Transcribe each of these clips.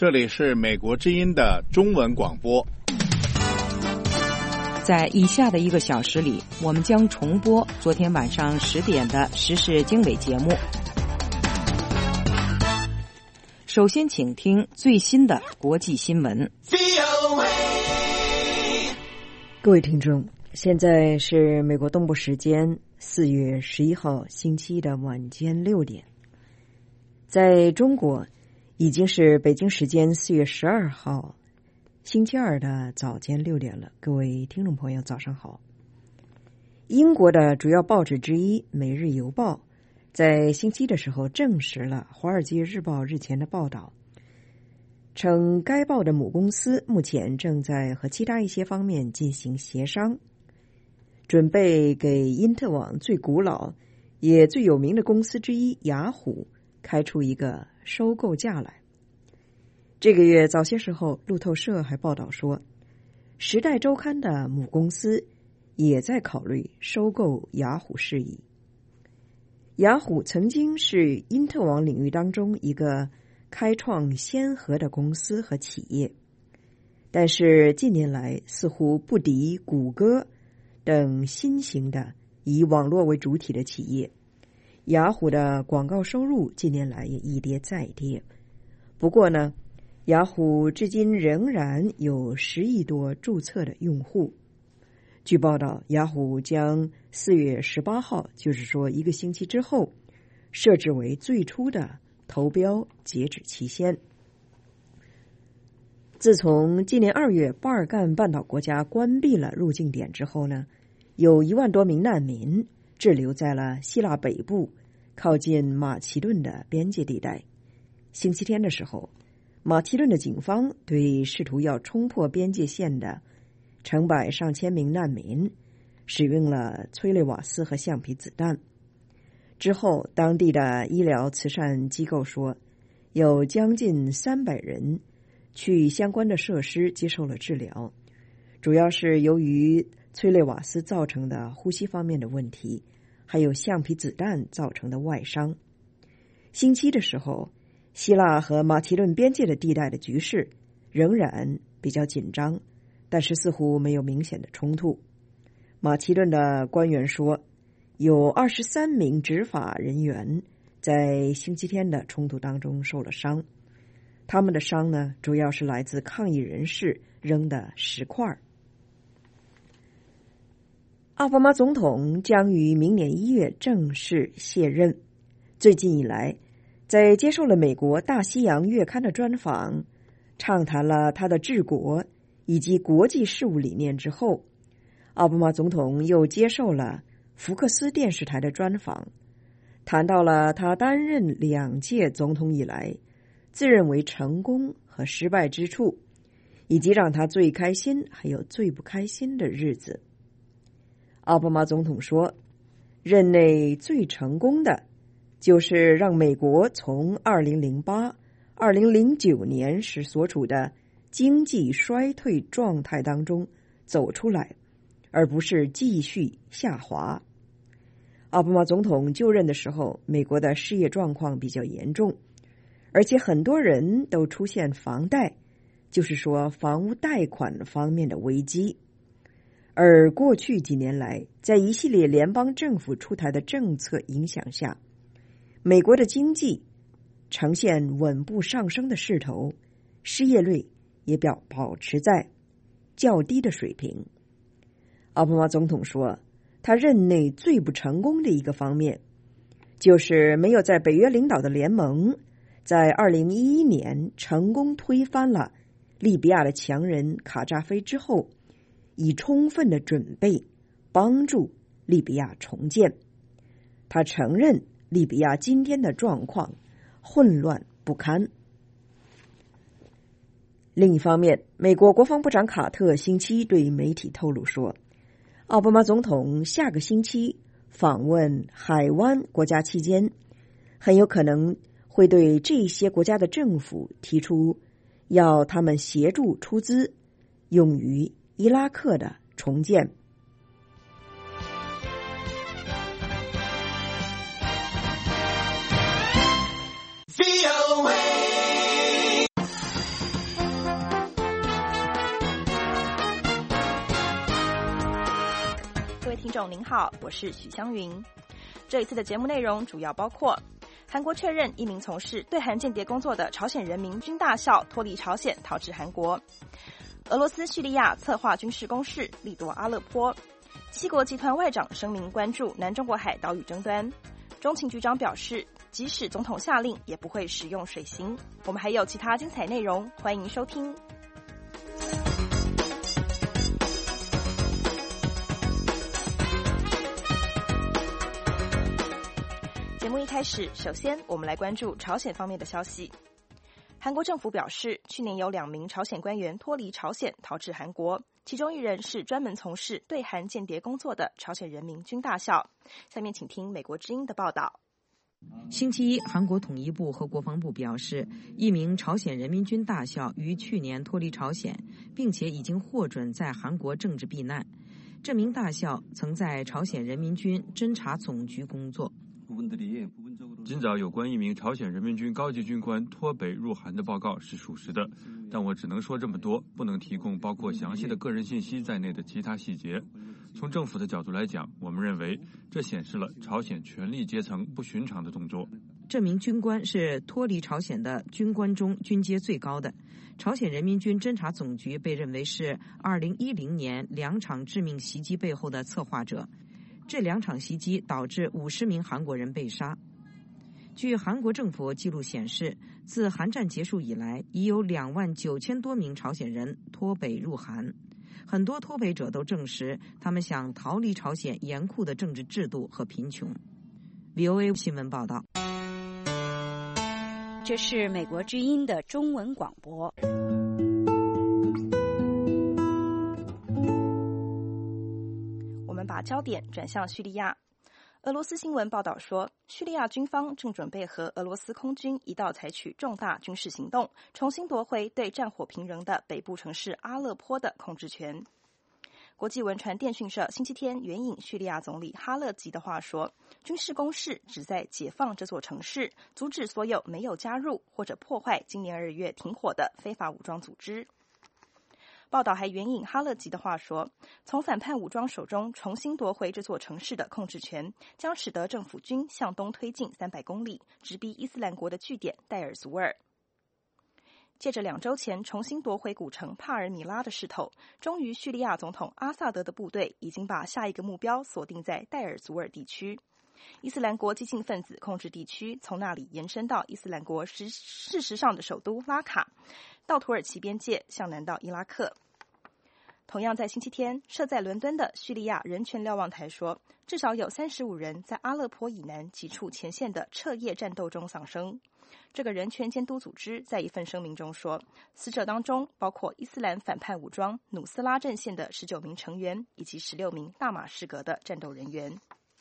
这里是美国之音的中文广播。 在以下的1个小时里，我们将重播昨天晚上10点的时事经纬节目。首先请听最新的国际新闻。 各位听众，现在是美国东部时间4月11号星期一的晚间6点，在中国已经是北京时间4月12号星期二的早间6点了。各位听众朋友早上好。英国的主要报纸之一《每日邮报》在星期一的时候证实了《华尔街日报》日前的报道，称该报的母公司目前正在和其他一些方面进行协商，准备给因特网最古老也最有名的公司之一雅虎开出一个收购价来。这个月早些时候，路透社还报道说，《时代周刊》的母公司也在考虑收购雅虎事宜。雅虎曾经是因特网领域当中一个开创先河的公司和企业，但是近年来似乎不敌谷歌等新型的以网络为主体的企业，雅虎的广告收入近年来也一跌再跌。不过呢，雅虎至今仍然有10亿多注册的用户。据报道，雅虎将4月18号，就是说1个星期之后，设置为最初的投标截止期限。自从今年2月巴尔干半岛国家关闭了入境点之后呢，有1万多名难民滞留在了希腊北部靠近马其顿的边界地带。星期天的时候，马其顿的警方对试图要冲破边界线的成百上千名难民使用了催泪瓦斯和橡皮子弹。之后，当地的医疗慈善机构说，有将近300人去相关的设施接受了治疗，主要是由于催泪瓦斯造成的呼吸方面的问题，还有橡皮子弹造成的外伤。星期的时候，希腊和马其顿边界的地带的局势仍然比较紧张，但是似乎没有明显的冲突。马其顿的官员说，有23名执法人员在星期天的冲突当中受了伤，他们的伤呢，主要是来自抗议人士扔的石块。奥巴马总统将于明年1月正式卸任。最近以来，在接受了美国大西洋月刊的专访，畅谈了他的治国以及国际事务理念之后，奥巴马总统又接受了福克斯电视台的专访，谈到了他担任2届总统以来自认为成功和失败之处，以及让他最开心还有最不开心的日子。奥巴马总统说，任内最成功的就是让美国从2008、2009年时所处的经济衰退状态当中走出来，而不是继续下滑。奥巴马总统就任的时候，美国的失业状况比较严重，而且很多人都出现房贷，就是说房屋贷款方面的危机。而过去几年来，在一系列联邦政府出台的政策影响下，美国的经济呈现稳步上升的势头，失业率也保持在较低的水平。奥巴马总统说，他任内最不成功的一个方面，就是没有在北约领导的联盟在2011年成功推翻了利比亚的强人卡扎菲之后，以充分的准备帮助利比亚重建。他承认利比亚今天的状况混乱不堪。另一方面，美国国防部长卡特星期一对媒体透露说，奥巴马总统下个星期访问海湾国家期间，很有可能会对这些国家的政府提出要他们协助出资用于伊拉克的重建。 众您好，我是许香云。这一次的节目内容主要包括：韩国确认一名从事对韩间谍工作的朝鲜人民军大校脱离朝鲜逃至韩国；俄罗斯、叙利亚策划军事攻势，力夺阿勒颇；七国集团外长声明关注南中国海岛屿争端；中情局长表示，即使总统下令，也不会使用水刑。我们还有其他精彩内容，欢迎收听。节目一开始，首先我们来关注朝鲜方面的消息。韩国政府表示，去年有2名朝鲜官员脱离朝鲜逃至韩国，其中1人是专门从事对韩间谍工作的朝鲜人民军大校。下面请听美国之音的报道。 星期一，韩国统一部和国防部表示，一名朝鲜人民军大校于去年脱离朝鲜，并且已经获准在韩国政治避难。这名大校曾在朝鲜人民军侦察总局工作。 今早有关一名朝鲜人民军高级军官脱北入韩的报告是属实的，但我只能说这么多，不能提供包括详细的个人信息在内的其他细节。从政府的角度来讲，我们认为这显示了朝鲜权力阶层不寻常的动作。 这名军官是脱离朝鲜的军官中军阶最高的。朝鲜人民军侦察总局被认为是2010年2场致命袭击背后的策划者。这2场袭击导致50名韩国人被杀。据韩国政府记录显示，自韩战结束以来，已有29000多名朝鲜人脱北入韩。很多脱北者都证实，他们想逃离朝鲜严酷的政治制度和贫穷。VOA 新闻报道。 这是美国之音的中文广播。 我们把焦点转向叙利亚。俄罗斯新闻报道说，叙利亚军方正准备和俄罗斯空军一道采取重大军事行动，重新夺回对战火频仍的北部城市阿勒颇的控制权。国际文传电讯社星期天援引叙利亚总理哈勒吉的话说，军事攻势旨在解放这座城市，阻止所有没有加入或者破坏今年2月停火的非法武装组织。报道还援引哈勒吉的话说，从反叛武装手中重新夺回这座城市的控制权，将使得政府军向东推进300公里，直逼伊斯兰国的据点戴尔祖尔。借着2周前重新夺回古城帕尔米拉的势头，终于叙利亚总统阿萨德的部队已经把下一个目标锁定在戴尔祖尔地区。伊斯兰国激进分子控制地区从那里延伸到伊斯兰国事实上的首都拉卡，到土耳其边界，向南到伊拉克。同样在星期天，设在伦敦的叙利亚人权瞭望台说，至少有35人在阿勒颇以南几处前线的彻夜战斗中丧生。这个人权监督组织在一份声明中说，死者当中包括伊斯兰反叛武装努斯拉阵线的19名成员以及16名大马士革的战斗人员。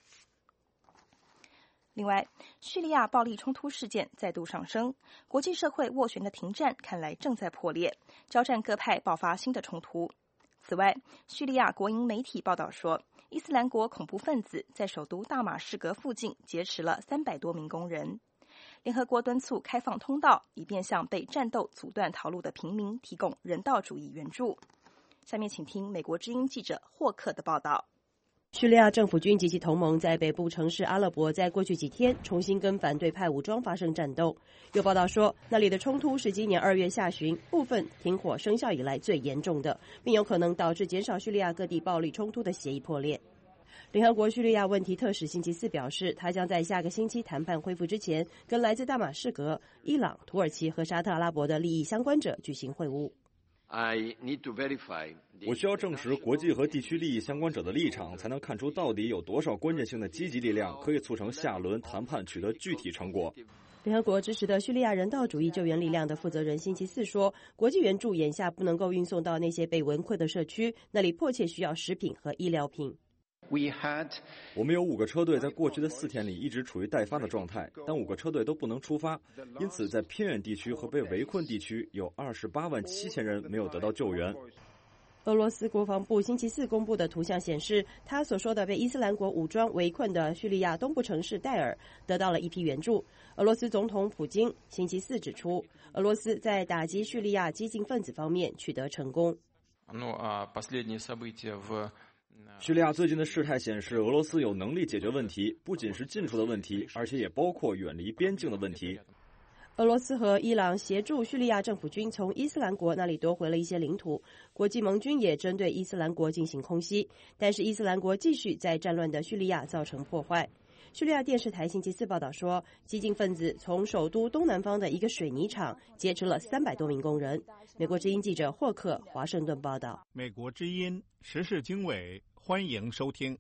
另外，叙利亚暴力冲突事件再度上升，国际社会斡旋的停战看来正在破裂，交战各派爆发新的冲突。此外，叙利亚国营媒体报道说，伊斯兰国恐怖分子在首都大马士革附近劫持了300多名工人。联合国敦促开放通道，以便向被战斗阻断逃路的平民提供人道主义援助。下面请听美国之音记者霍克的报道。 叙利亚政府军及其同盟在北部城市阿勒颇在过去几天重新跟反对派武装发生战斗。有报道说，那里的冲突是今年2月下旬部分停火生效以来最严重的，并有可能导致减少叙利亚各地暴力冲突的协议破裂。联合国叙利亚问题特使星期4表示，他将在下个星期谈判恢复之前，跟来自大马士革、伊朗、土耳其和沙特阿拉伯的利益相关者举行会晤。 我需要证实国际和地区利益相关者的立场，才能看出到底有多少关键性的积极力量可以促成下轮谈判取得具体成果。 联合国支持的叙利亚人道主义救援力量的负责人星期4说，国际援助眼下不能够运送到那些被围困的社区，那里迫切需要食品和医疗品。 我们有5个车队在过去的4天里一直处于待发的状态，但5个车队都不能出发，因此在偏远地区和被围困地区有287000人没有得到救援。 俄罗斯国防部星期4公布的图像显示，他所说的被伊斯兰国武装围困的叙利亚东部城市戴尔得到了一批援助。俄罗斯总统普京星期4指出，俄罗斯在打击叙利亚激进分子方面取得成功。 叙利亚最近的事态显示，俄罗斯有能力解决问题，不仅是进出的问题，而且也包括远离边境的问题。 俄罗斯和伊朗协助叙利亚政府军从伊斯兰国那里夺回了一些领土，国际盟军也针对伊斯兰国进行空袭，但是伊斯兰国继续在战乱的叙利亚造成破坏。叙利亚电视台星期四报道说，激进分子从首都东南方的一个水泥厂劫持了300多名工人。美国之音记者霍克华盛顿报道。 美国之音时事经纬，欢迎收听。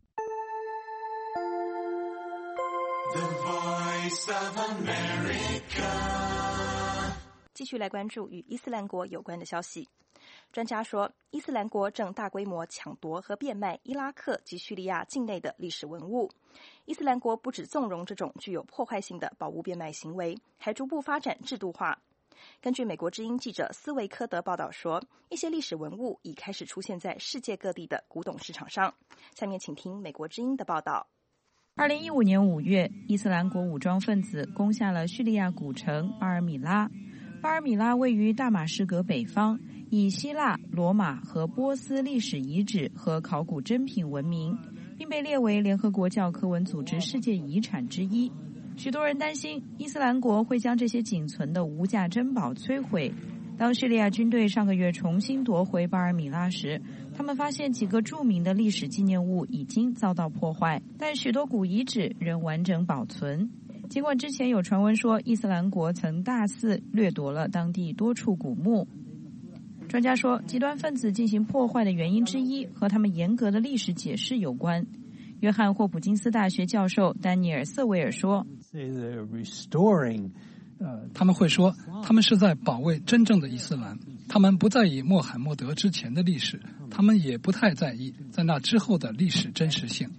The Voice of America。 继续来关注与伊斯兰国有关的消息。专家说，伊斯兰国正大规模抢夺和变卖伊拉克及叙利亚境内的历史文物。伊斯兰国不只纵容这种具有破坏性的宝物变卖行为，还逐步发展制度化。根据美国之音记者斯维科德报道说，一些历史文物已开始出现在世界各地的古董市场上。下面请听美国之音的报道。 2015年5月，伊斯兰国武装分子攻下了叙利亚古城巴尔米拉。巴尔米拉位于大马士革北方，以希腊、罗马和波斯历史遗址和考古珍品闻名，并被列为联合国教科文组织世界遗产之一。许多人担心伊斯兰国会将这些仅存的无价珍宝摧毁。当叙利亚军队上个月重新夺回巴尔米拉时，他们发现几个著名的历史纪念物已经遭到破坏，但许多古遗址仍完整保存。尽管之前有传闻说伊斯兰国曾大肆掠夺了当地多处古墓，专家说，极端分子进行破坏的原因之一和他们严格的历史解释有关。约翰霍普金斯大学教授丹尼尔·瑟维尔说， 他们会说他们是在保卫真正的伊斯兰，他们不在意穆罕默德之前的历史，他们也不太在意在那之后的历史真实性。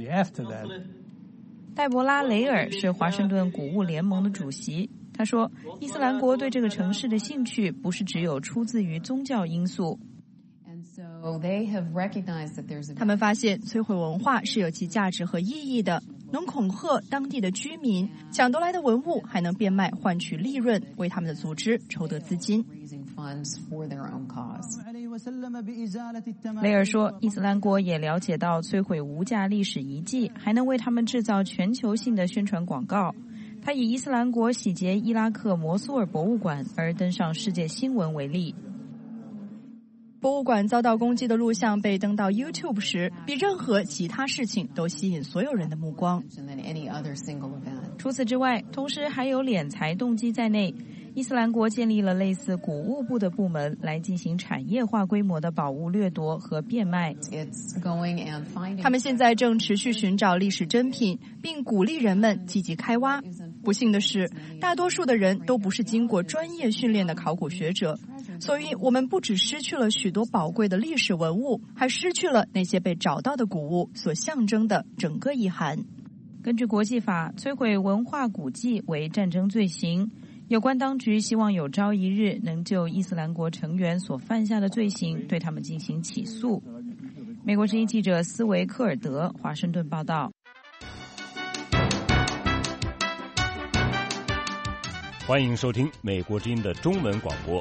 戴博拉·雷尔是华盛顿古物联盟的主席，他说，伊斯兰国对这个城市的兴趣不是只有出自于宗教因素。 他们发现摧毁文化是有其价值和意义的，能恐吓当地的居民，抢夺来的文物还能变卖换取利润，为他们的组织筹得资金。 雷尔说，伊斯兰国也了解到摧毁无价历史遗迹还能为他们制造全球性的宣传广告。他以伊斯兰国洗劫伊拉克摩苏尔博物馆而登上世界新闻为例。 博物馆遭到攻击的录像被登到 YouTube 时，比任何其他事情都吸引所有人的目光。 除此之外，同时还有敛财动机在内，伊斯兰国建立了类似古物部的部门来进行产业化规模的宝物掠夺和变卖。 他们现在正持续寻找历史珍品，并鼓励人们积极开挖。不幸的是，大多数的人都不是经过专业训练的考古学者，所以我们不只失去了许多宝贵的历史文物，还失去了那些被找到的古物所象征的整个意涵。 根据国际法，摧毁文化古迹为战争罪行。有关当局希望有朝一日能就伊斯兰国成员所犯下的罪行对他们进行起诉。美国之音记者斯维科尔德华盛顿报道。 欢迎收听美国之音的中文广播。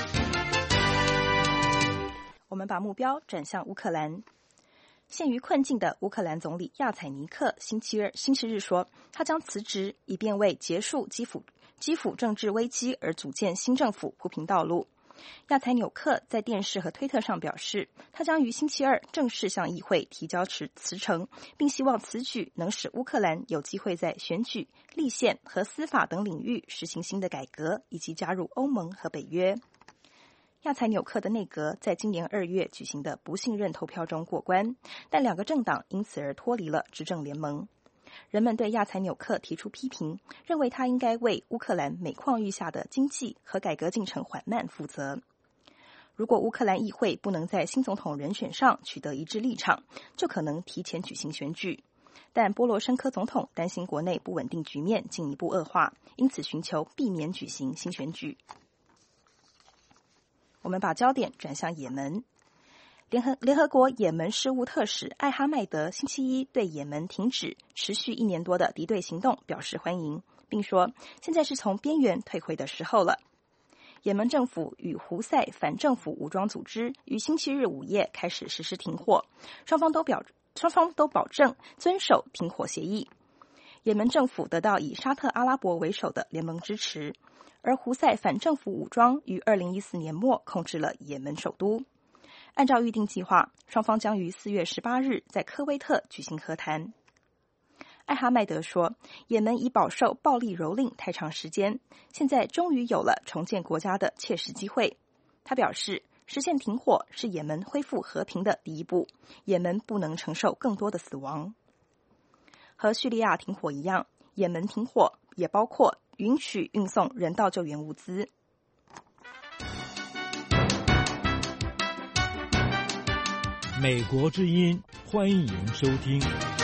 我们把目标转向乌克兰。陷于困境的乌克兰总理亚采尼克星期日说，他将辞职，以便为结束基辅政治危机而组建新政府铺平道路。亚采纽克在电视和推特上表示，他将于星期二正式向议会提交辞呈，并希望此举能使乌克兰有机会在选举、立宪和司法等领域实行新的改革，以及加入欧盟和北约。亚采纽克的内阁在今年2月举行的不信任投票中过关，但2个政党因此而脱离了执政联盟。人们对亚采纽克提出批评，认为他应该为乌克兰每况愈下的经济和改革进程缓慢负责。如果乌克兰议会不能在新总统人选上取得一致立场，就可能提前举行选举。但波罗申科总统担心国内不稳定局面进一步恶化，因此寻求避免举行新选举。我们把焦点转向也门。联合国也门事务特使艾哈迈德星期一对也门停止持续1年多的敌对行动表示欢迎，并说现在是从边缘退回的时候了。 也门政府与胡塞反政府武装组织于星期日午夜开始实施停火，双方都保证遵守停火协议。也门政府得到以沙特阿拉伯为首的联盟支持，而胡塞反政府武装于2014年末控制了也门首都。按照预定计划，双方将于4月18日在科威特举行和谈。艾哈迈德说，也门已饱受暴力蹂躏太长时间，现在终于有了重建国家的切实机会。他表示，实现停火是也门恢复和平的第一步，也门不能承受更多的死亡。和叙利亚停火一样，也门停火也包括允许运送人道救援物资。 美国之音，欢迎收听。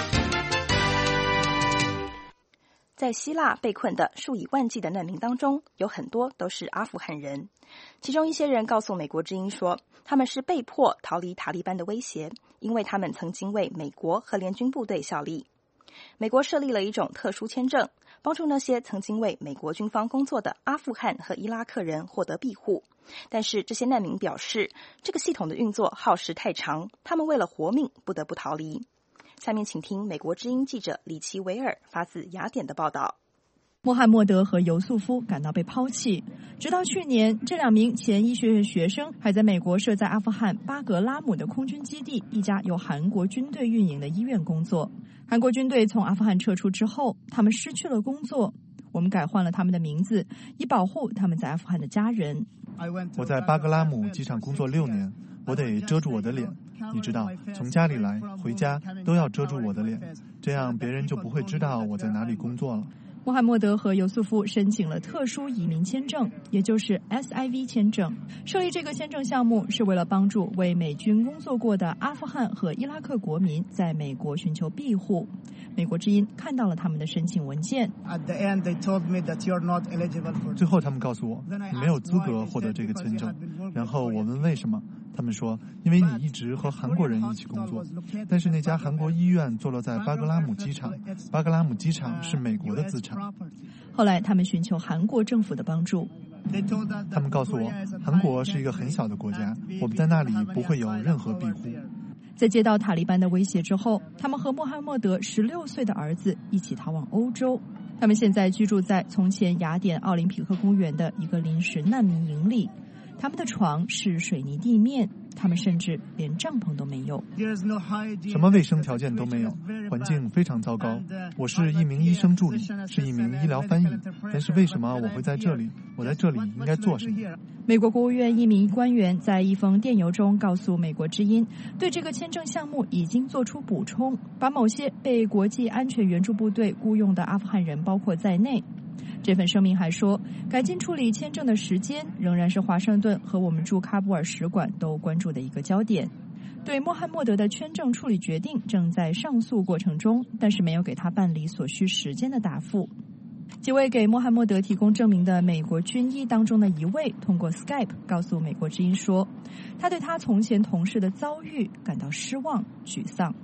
在希腊被困的数以万计的难民当中，有很多都是阿富汗人。其中一些人告诉美国之音说，他们是被迫逃离塔利班的威胁，因为他们曾经为美国和联军部队效力。美国设立了一种特殊签证，帮助那些曾经为美国军方工作的阿富汗和伊拉克人获得庇护。但是这些难民表示，这个系统的运作耗时太长，他们为了活命不得不逃离。下面请听美国之音记者里奇维尔发自雅典的报道。 穆罕默德和尤素夫感到被抛弃，直到去年，这2名前医学院学生还在美国设在阿富汗巴格拉姆的空军基地一家由韩国军队运营的医院工作。韩国军队从阿富汗撤出之后，他们失去了工作。我们改换了他们的名字，以保护他们在阿富汗的家人。 我在巴格拉姆机场工作6年，我得遮住我的脸。你知道，从家里来回家都要遮住我的脸，这样别人就不会知道我在哪里工作了。 穆罕默德和尤素夫申请了特殊移民签证，也就是 SIV 签证。设立这个签证项目是为了帮助为美军工作过的阿富汗和伊拉克国民在美国寻求庇护。美国之音看到了他们的申请文件。 最后他们告诉我，你没有资格获得这个签证。然后我问为什么，他们说，因为你一直和韩国人一起工作。但是那家韩国医院坐落在巴格拉姆机场，巴格拉姆机场是美国的资产。 后来他们寻求韩国政府的帮助。 他们告诉我，韩国是一个很小的国家，我们在那里不会有任何庇护。 在接到塔利班的威胁之后，他们和穆罕默德16岁的儿子一起逃往欧洲。他们现在居住在从前雅典奥林匹克公园的一个临时难民营里。他们的床是水泥地面，他们甚至连帐篷都没有， 什么卫生条件都没有，环境非常糟糕。我是一名医生助理，是一名医疗翻译，但是为什么我会在这里？我在这里应该做什么？ 美国国务院一名官员在一封电邮中告诉美国之音，对这个签证项目已经做出补充，把某些被国际安全援助部队雇佣的阿富汗人包括在内。这份声明还说，改进处理签证的时间仍然是华盛顿和我们驻喀布尔使馆都关注的一个焦点。对穆罕默德的签证处理决定正在上诉过程中，但是没有给他办理所需时间的答复。几位给穆罕默德提供证明的美国军医当中的一位通过 Skype 告诉美国之音说，他对他从前同事的遭遇感到失望、沮丧。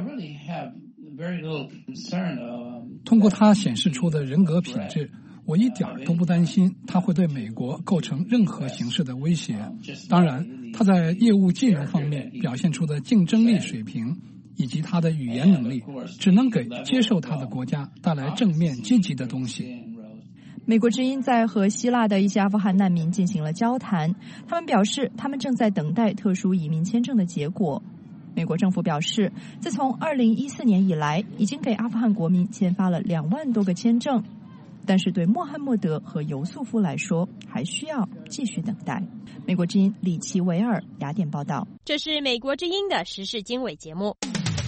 通过他显示出的人格品质，我一点都不担心他会对美国构成任何形式的威胁。当然，他在业务技能方面表现出的竞争力水平以及他的语言能力，只能给接受他的国家带来正面积极的东西。 美国之音在和希腊的一些阿富汗难民进行了交谈，他们表示他们正在等待特殊移民签证的结果。美国政府表示，自从2014年以来，已经给阿富汗国民签发了2万多个签证，但是对穆罕默德和尤素夫来说，还需要继续等待。美国之音里奇维尔雅典报道。 这是美国之音的时事经纬节目。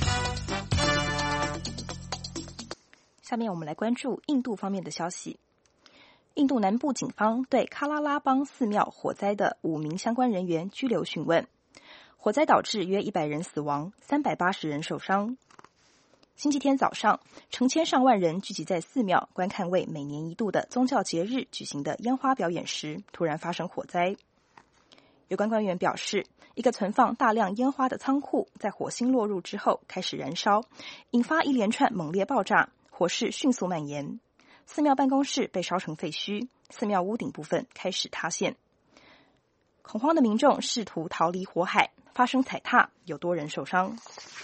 下面我们来关注印度方面的消息。印度南部警方对喀拉拉邦寺庙火灾的5名相关人员拘留讯问。火灾导致约100人死亡，380人受伤。星期天早上，成千上万人聚集在寺庙观看为每年一度的宗教节日举行的烟花表演时，突然发生火灾。有关官员表示，一个存放大量烟花的仓库在火星落入之后开始燃烧，引发一连串猛烈爆炸，火势迅速蔓延。寺庙办公室被烧成废墟，寺庙屋顶部分开始塌陷。 恐慌的民众试图逃离火海，发生踩踏，有多人受伤。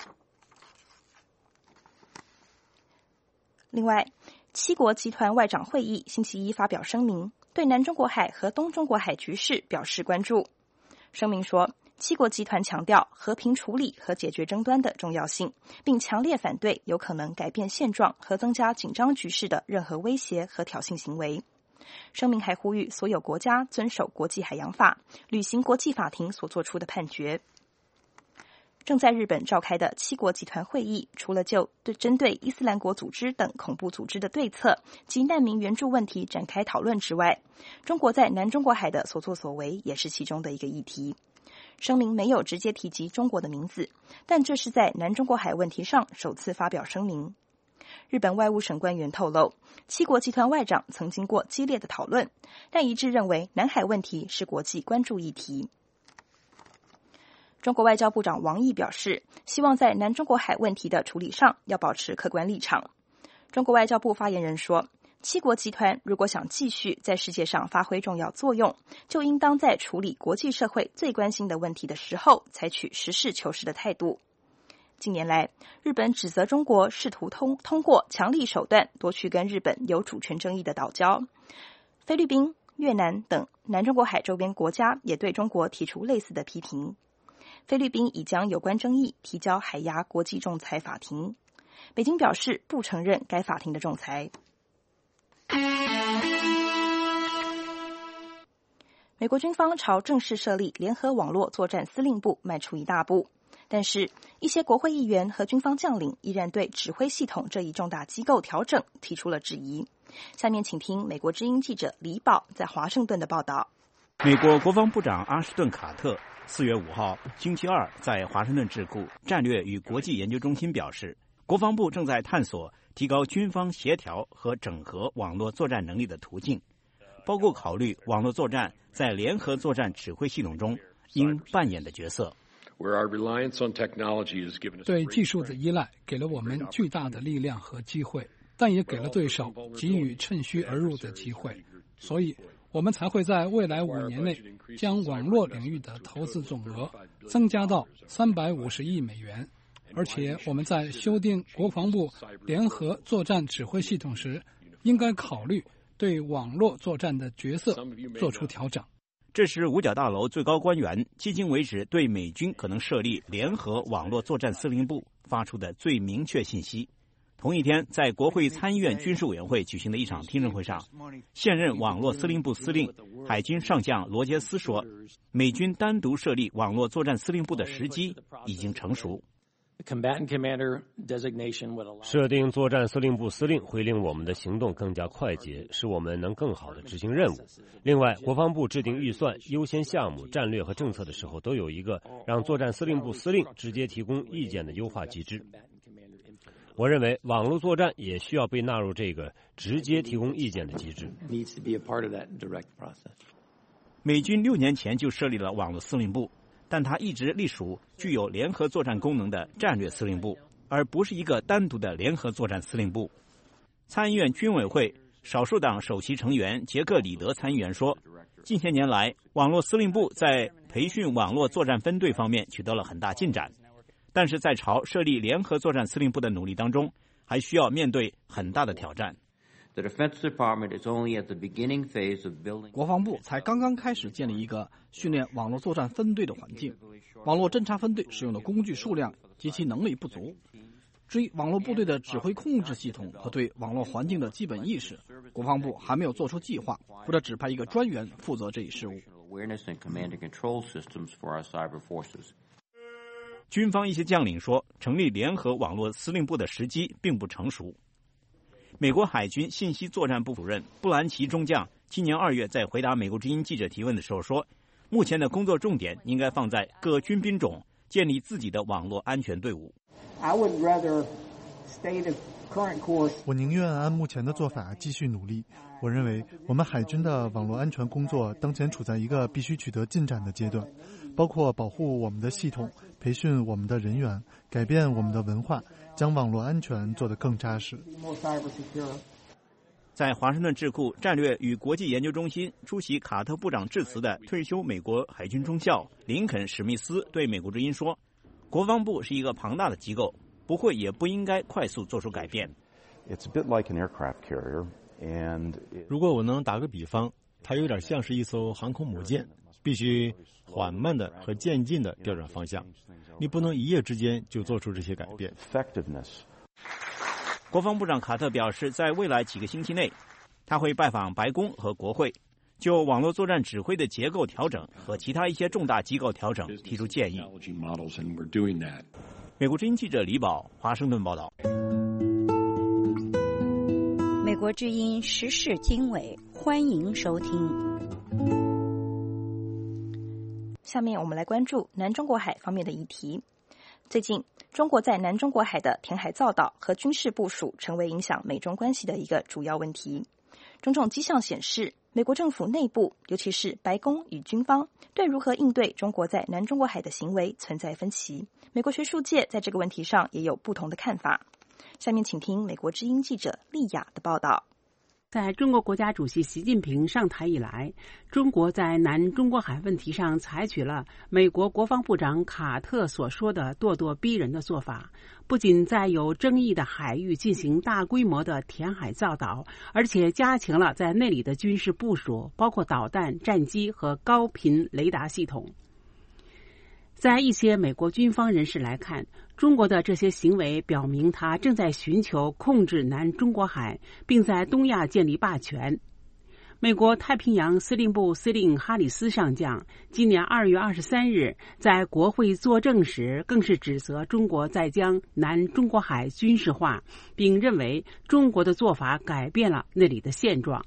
另外，7国集团外长会议星期一发表声明，对南中国海和东中国海局势表示关注。声明说，7国集团强调和平处理和解决争端的重要性，并强烈反对有可能改变现状和增加紧张局势的任何威胁和挑衅行为。声明还呼吁所有国家遵守国际海洋法，履行国际法庭所作出的判决。正在日本召开的7国集团会议，除了就针对伊斯兰国组织等恐怖组织的对策及难民援助问题展开讨论之外，中国在南中国海的所作所为也是其中的一个议题。声明没有直接提及中国的名字，但这是在南中国海问题上首次发表声明。日本外务省官员透露，7国集团外长曾经过激烈的讨论，但一致认为南海问题是国际关注议题。中国外交部长王毅表示，希望在南中国海问题的处理上要保持客观立场。中国外交部发言人说，7国集团如果想继续在世界上发挥重要作用，就应当在处理国际社会最关心的问题的时候，采取实事求是的态度。近年来，日本指责中国试图通过强力手段夺取跟日本有主权争议的岛礁。菲律宾、越南等南中国海周边国家也对中国提出类似的批评。菲律宾已将有关争议提交海牙国际仲裁法庭。北京表示不承认该法庭的仲裁。美国军方朝正式设立联合网络作战司令部迈出一大步，但是一些国会议员和军方将领依然对指挥系统这一重大机构调整提出了质疑。下面请听美国之音记者李宝在华盛顿的报道。 美国国防部长阿什顿·卡特4月5号星期二在华盛顿智库战略与国际研究中心表示，国防部正在探索提高军方协调和整合网络作战能力的途径，包括考虑网络作战在联合作战指挥系统中应扮演的角色。 对技术的依赖给了我们巨大的力量和机会，但也给了对手给予趁虚而入的机会，所以我们才会在未来5年内将网络领域的投资总额增加到350亿美元。而且我们在修订国防部联合作战指挥系统时，应该考虑对网络作战的角色做出调整。 这是五角大楼最高官员迄今为止对美军可能设立联合网络作战司令部发出的最明确信息。同一天，在国会参议院军事委员会举行的一场听证会上，现任网络司令部司令海军上将罗杰斯说，美军单独设立网络作战司令部的时机已经成熟。 设定作战司令部司令会令我们的行动更加快捷，使我们能更好地执行任务。另外，国防部制定预算、优先项目、战略和政策的时候，都有一个让作战司令部司令直接提供意见的优化机制。我认为网络作战也需要被纳入这个直接提供意见的机制。 美军6年前就设立了网络司令部，但它一直隶属具有联合作战功能的战略司令部，而不是一个单独的联合作战司令部。参议院军委会少数党首席成员杰克·里德参议员说，近些年来，网络司令部在培训网络作战分队方面取得了很大进展，但是在朝设立联合作战司令部的努力当中，还需要面对很大的挑战。 国防部才刚刚开始建立一个训练网络作战分队的环境，网络侦察分队使用的工具数量及其能力不足。至于网络部队的指挥控制系统和对网络环境的基本意识，国防部还没有做出计划，或者指派一个专员负责这一事务。 军方一些将领说，成立联合网络司令部的时机并不成熟。美国海军信息作战部主任布兰奇中将今年2月在回答美国之音记者提问的时候说，目前的工作重点应该放在各军兵种建立自己的网络安全队伍。 我宁愿按目前的做法继续努力。我认为我们海军的网络安全工作当前处在一个必须取得进展的阶段，包括保护我们的系统、培训我们的人员、改变我们的文化，将网络安全做得更扎实。 在华盛顿智库战略与国际研究中心出席卡特部长致辞的退休美国海军中校林肯·史密斯对美国之音说，国防部是一个庞大的机构，不会也不应该快速做出改变。 如果我能打个比方，它有点像是一艘航空母舰，必须缓慢的和渐进的调转方向，你不能一夜之间就做出这些改变。 国防部长卡特表示，在未来几个星期内，他会拜访白宫和国会，就网络作战指挥的结构调整和其他一些重大机构调整提出建议。美国之音记者李宝，华盛顿报道。 美国之音时事经纬，欢迎收听。 下面我们来关注南中国海方面的议题。最近，中国在南中国海的填海造岛和军事部署成为影响美中关系的一个主要问题。种种迹象显示，美国政府内部，尤其是白宫与军方，对如何应对中国在南中国海的行为存在分歧。美国学术界在这个问题上也有不同的看法。下面请听美国之音记者丽雅的报道。 在中国国家主席习近平上台以来，中国在南中国海问题上采取了美国国防部长卡特所说的咄咄逼人的做法，不仅在有争议的海域进行大规模的填海造岛，而且加强了在那里的军事部署，包括导弹、战机和高频雷达系统。在一些美国军方人士来看，中国的这些行为表明他正在寻求控制南中国海，并在东亚建立霸权。美国太平洋司令部司令哈里斯上将今年2月23日在国会作证时，更是指责中国在将南中国海军事化，并认为中国的做法改变了那里的现状。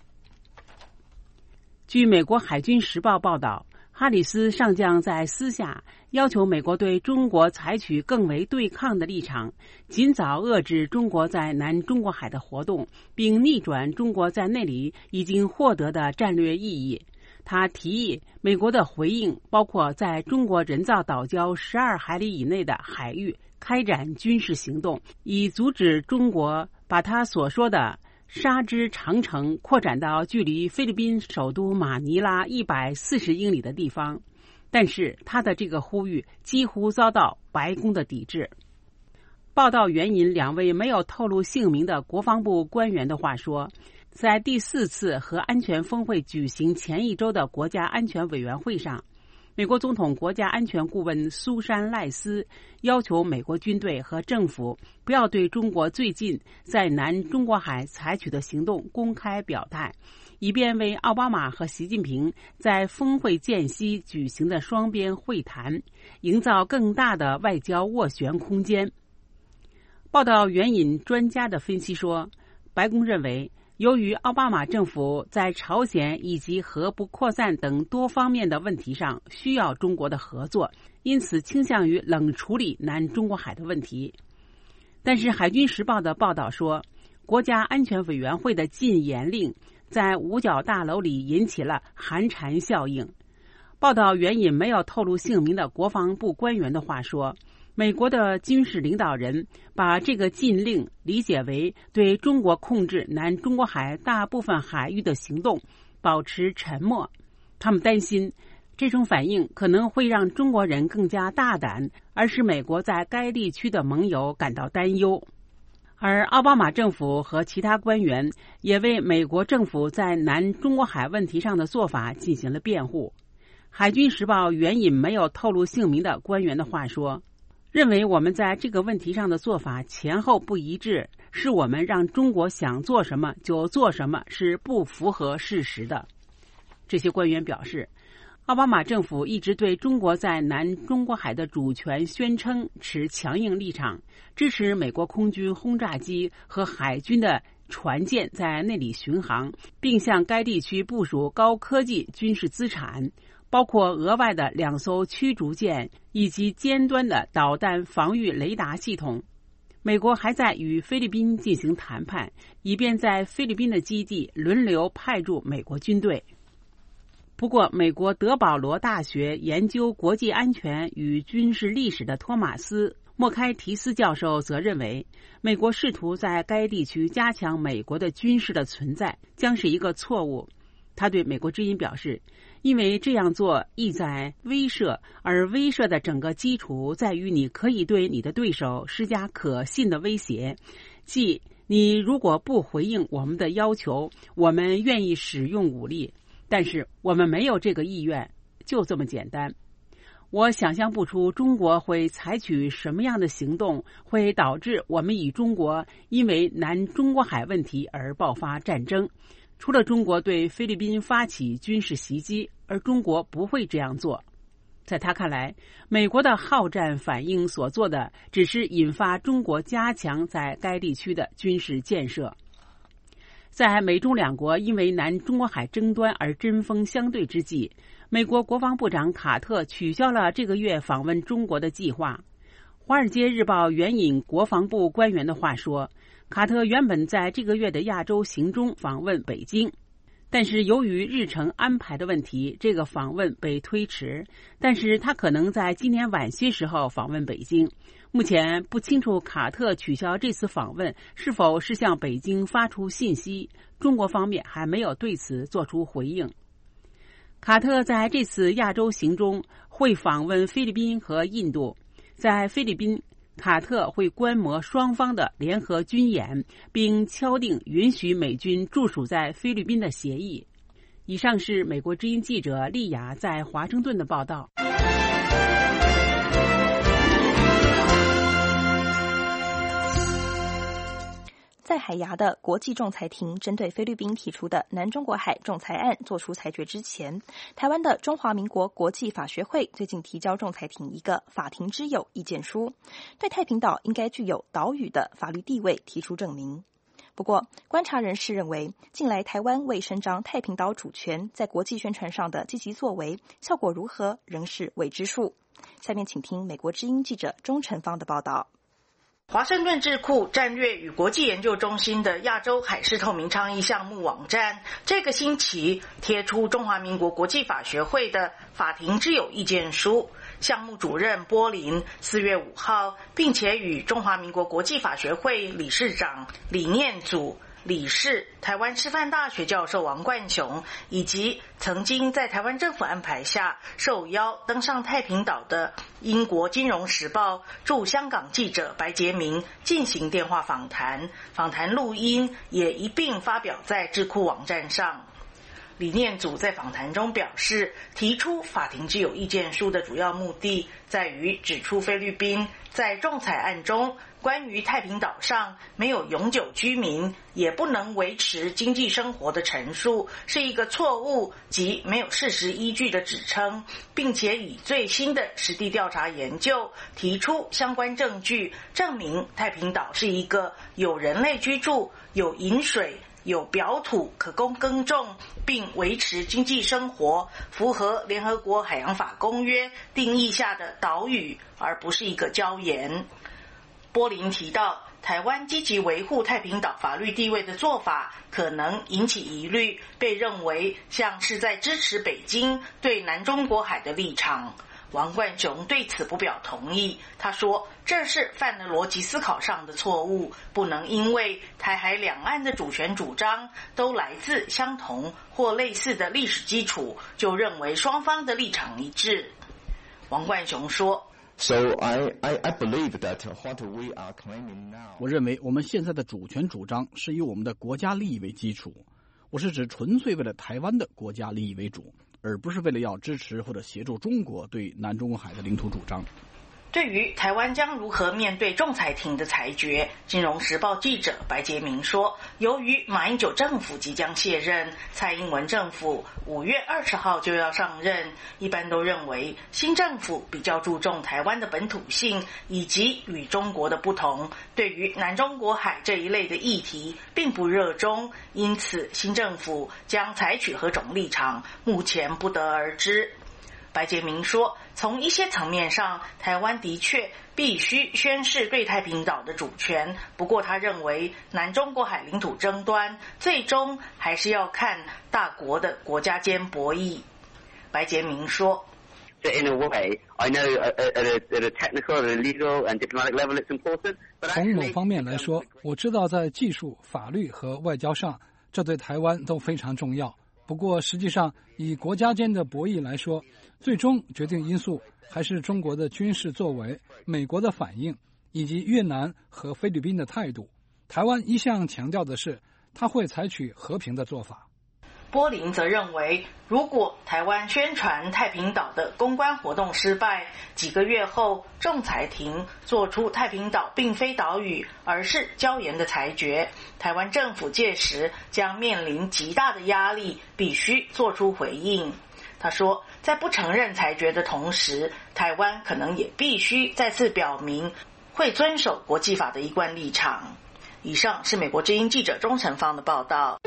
据美国海军时报报道，哈里斯上将在私下要求美国对中国采取更为对抗的立场，尽早遏制中国在南中国海的活动，并逆转中国在那里已经获得的战略意义。他提议美国的回应包括在中国人造岛礁12海里以内的海域开展军事行动，以阻止中国把他所说的沙之长城扩展到距离菲律宾首都马尼拉140英里的地方，但是他的这个呼吁几乎遭到白宫的抵制。报道援引2位没有透露姓名的国防部官员的话说，在第4次核安全峰会举行前一周的国家安全委员会上，美国总统国家安全顾问苏珊·赖斯要求美国军队和政府不要对中国最近在南中国海采取的行动公开表态，以便为奥巴马和习近平在峰会间隙举行的双边会谈营造更大的外交斡旋空间。报道援引专家的分析说，白宫认为由于奥巴马政府在朝鲜以及核不扩散等多方面的问题上需要中国的合作，因此倾向于冷处理南中国海的问题。但是《海军时报》的报道说，国家安全委员会的禁言令在五角大楼里引起了寒蝉效应。报道援引没有透露姓名的国防部官员的话说，美国的军事领导人把这个禁令理解为对中国控制南中国海大部分海域的行动保持沉默。他们担心这种反应可能会让中国人更加大胆，而使美国在该地区的盟友感到担忧。而奥巴马政府和其他官员也为美国政府在南中国海问题上的做法进行了辩护。海军时报援引没有透露姓名的官员的话说，认为我们在这个问题上的做法前后不一致，是我们让中国想做什么就做什么，是不符合事实的。这些官员表示，奥巴马政府一直对中国在南中国海的主权宣称持强硬立场，支持美国空军轰炸机和海军的船舰在那里巡航，并向该地区部署高科技军事资产，包括额外的2艘驱逐舰以及尖端的导弹防御雷达系统。美国还在与菲律宾进行谈判，以便在菲律宾的基地轮流派驻美国军队。不过，美国德保罗大学研究国际安全与军事历史的托马斯· 莫开提斯教授则认为，美国试图在该地区加强美国的军事的存在将是一个错误。他对美国之音表示，因为这样做意在威慑，而威慑的整个基础在于你可以对你的对手施加可信的威胁，即你如果不回应我们的要求，我们愿意使用武力，但是我们没有这个意愿，就这么简单。我想象不出中国会采取什么样的行动会导致我们与中国因为南中国海问题而爆发战争，除了中国对菲律宾发起军事袭击，而中国不会这样做。在他看来，美国的好战反应所做的只是引发中国加强在该地区的军事建设。在美中两国因为南中国海争端而针锋相对之际，美国国防部长卡特取消了这个月访问中国的计划。华尔街日报援引国防部官员的话说，卡特原本在这个月的亚洲行中访问北京，但是由于日程安排的问题，这个访问被推迟，但是他可能在今年晚些时候访问北京。目前不清楚卡特取消这次访问是否是向北京发出信息，中国方面还没有对此做出回应。卡特在这次亚洲行中会访问菲律宾和印度，在菲律宾，卡特会观摩双方的联合军演，并敲定允许美军驻守在菲律宾的协议。以上是美国之音记者丽雅在华盛顿的报道。 在海牙的国际仲裁庭针对菲律宾提出的南中国海仲裁案作出裁决之前，台湾的中华民国国际法学会最近提交仲裁庭一个法庭之友意见书，对太平岛应该具有岛屿的法律地位提出证明。不过，观察人士认为，近来台湾为伸张太平岛主权在国际宣传上的积极作为，效果如何仍是未知数。下面请听美国之音记者钟成芳的报道。 华盛顿智库战略与国际研究中心的亚洲海事透明倡议项目网站这个星期贴出中华民国国际法学会的法庭之友意见书，项目主任波林4月5号，并且与中华民国国际法学会理事长李念祖、理事台湾师范大学教授王冠雄，以及曾经在台湾政府安排下受邀登上太平岛的英国金融时报驻香港记者白洁明进行电话访谈，访谈录音也一并发表在智库网站上。李念祖在访谈中表示，提出法庭之友意见书的主要目的在于指出菲律宾在仲裁案中关于太平岛上没有永久居民也不能维持经济生活的陈述是一个错误及没有事实依据的指称，并且以最新的实地调查研究提出相关证据，证明太平岛是一个有人类居住、有饮水、有表土可供耕种，并维持经济生活，符合联合国海洋法公约定义下的岛屿，而不是一个礁岩。波林提到，台湾积极维护太平岛法律地位的做法可能引起疑虑，被认为像是在支持北京对南中国海的立场。王冠雄对此不表同意，他说这是犯了逻辑思考上的错误，不能因为台海两岸的主权主张都来自相同或类似的历史基础，就认为双方的立场一致。王冠雄说， 我认为我们现在的主权主张是以我们的国家利益为基础，我是指纯粹为了台湾的国家利益为主，而不是为了要支持或者协助中国对南中国海的领土主张。 对于台湾将如何面对仲裁庭的裁决，金融时报记者白洁明说，由于马英九政府即将卸任，蔡英文政府5月20号就要上任，一般都认为新政府比较注重台湾的本土性以及与中国的不同，对于南中国海这一类的议题并不热衷，因此新政府将采取何种立场，目前不得而知。白洁明说，从一些层面上，台湾的确必须宣示对太平岛的主权，不过他认为南中国海领土争端最终还是要看大国的国家间博弈。白洁明说， So in a way, I know at a technical, at a legal and diplomatic level it's important. 从某方面来说，我知道在技术、法律和外交上，这对台湾都非常重要。不过实际上，以国家间的博弈来说，最终决定因素还是中国的军事作为、美国的反应以及越南和菲律宾的态度。台湾一向强调的是，他会采取和平的做法。 波林则认为，如果台湾宣传太平岛的公关活动失败，几个月后仲裁庭做出太平岛并非岛屿而是礁岩的裁决，台湾政府届时将面临极大的压力，必须做出回应。他说，在不承认裁决的同时，台湾可能也必须再次表明会遵守国际法的一贯立场。以上是美国之音记者钟成芳的报道。